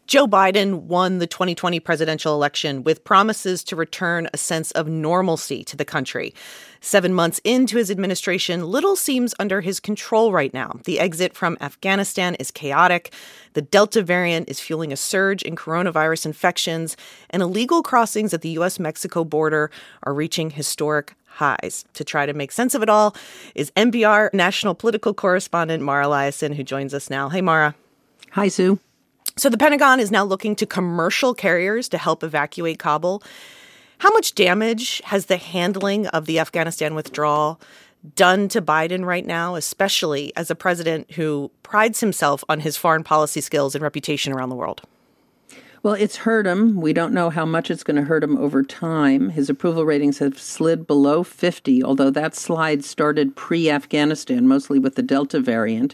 Joe Biden won the 2020 presidential election with promises to return a sense of normalcy to the country. 7 months into his administration, little seems under his control right now. The exit from Afghanistan is chaotic. The Delta variant is fueling a surge in coronavirus infections, and illegal crossings at the U.S.-Mexico border are reaching historic highs. To try to make sense of it all is NPR national political correspondent Mara Liasson, who joins us now. Hey, Mara. Hi, Sue. So the Pentagon is now looking to commercial carriers to help evacuate Kabul. How much damage has the handling of the Afghanistan withdrawal done to Biden right now, especially as a president who prides himself on his foreign policy skills and reputation around the world? Well, it's hurt him. We don't know how much it's going to hurt him over time. His approval ratings have slid below 50, although that slide started pre-Afghanistan, mostly with the Delta variant.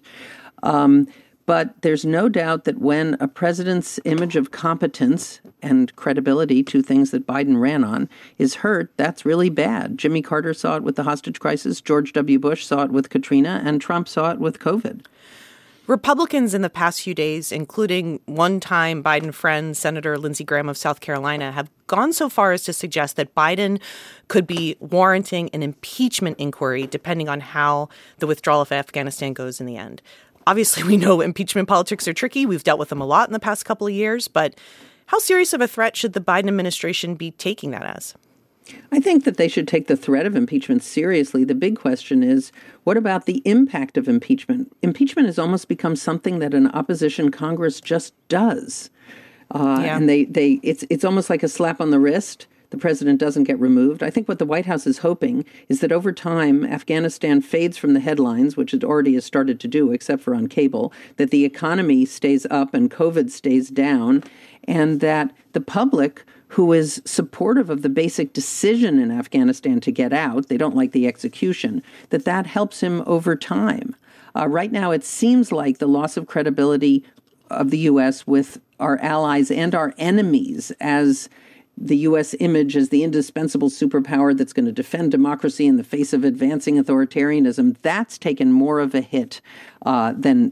But there's no doubt that when a president's image of competence and credibility, two things that Biden ran on, is hurt, that's really bad. Jimmy Carter saw it with the hostage crisis, George W. Bush saw it with Katrina, and Trump saw it with COVID. Republicans in the past few days, including one-time Biden friend Senator Lindsey Graham of South Carolina, have gone so far as to suggest that Biden could be warranting an impeachment inquiry depending on how the withdrawal of Afghanistan goes in the end. Obviously, we know impeachment politics are tricky. We've dealt with them a lot in the past couple of years. But how serious of a threat should the Biden administration be taking that as? I think that they should take the threat of impeachment seriously. The big question is, what about the impact of impeachment? Impeachment has almost become something that an opposition Congress just does. And it's almost like a slap on the wrist. The president doesn't get removed. I think what the White House is hoping is that over time, Afghanistan fades from the headlines, which it already has started to do, except for on cable, that the economy stays up and COVID stays down, and that the public, who is supportive of the basic decision in Afghanistan to get out, they don't like the execution, that helps him over time. Right now, it seems like the loss of credibility of the U.S. with our allies and our enemies as the U.S. image as the indispensable superpower that's going to defend democracy in the face of advancing authoritarianism, that's taken more of a hit than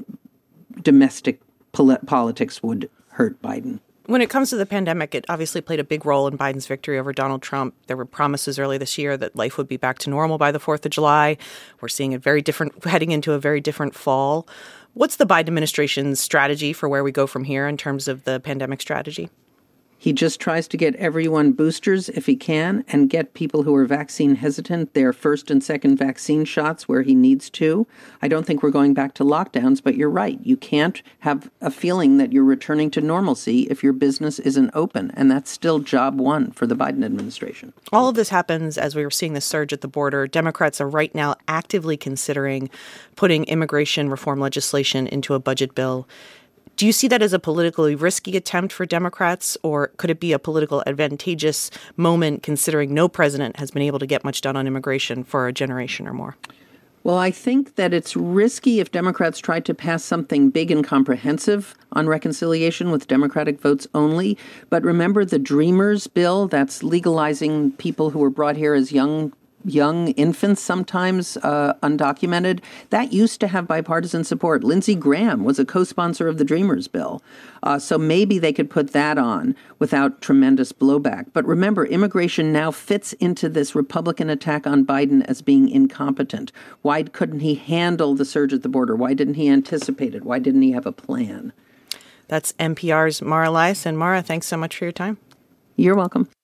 domestic politics would hurt Biden. When it comes to the pandemic, it obviously played a big role in Biden's victory over Donald Trump. There were promises early this year that life would be back to normal by the 4th of July. We're seeing heading into a very different fall. What's the Biden administration's strategy for where we go from here in terms of the pandemic strategy? He just tries to get everyone boosters if he can and get people who are vaccine hesitant their first and second vaccine shots where he needs to. I don't think we're going back to lockdowns, but you're right. You can't have a feeling that you're returning to normalcy if your business isn't open. And that's still job one for the Biden administration. All of this happens as we were seeing the surge at the border. Democrats are right now actively considering putting immigration reform legislation into a budget bill. Do you see that as a politically risky attempt for Democrats, or could it be a political advantageous moment considering no president has been able to get much done on immigration for a generation or more? Well, I think that it's risky if Democrats try to pass something big and comprehensive on reconciliation with Democratic votes only. But remember the Dreamers bill that's legalizing people who were brought here as young infants, sometimes undocumented, that used to have bipartisan support. Lindsey Graham was a co-sponsor of the Dreamers bill. So maybe they could put that on without tremendous blowback. But remember, immigration now fits into this Republican attack on Biden as being incompetent. Why couldn't he handle the surge at the border? Why didn't he anticipate it? Why didn't he have a plan? That's NPR's Mara Liasson. And Mara, thanks so much for your time. You're welcome.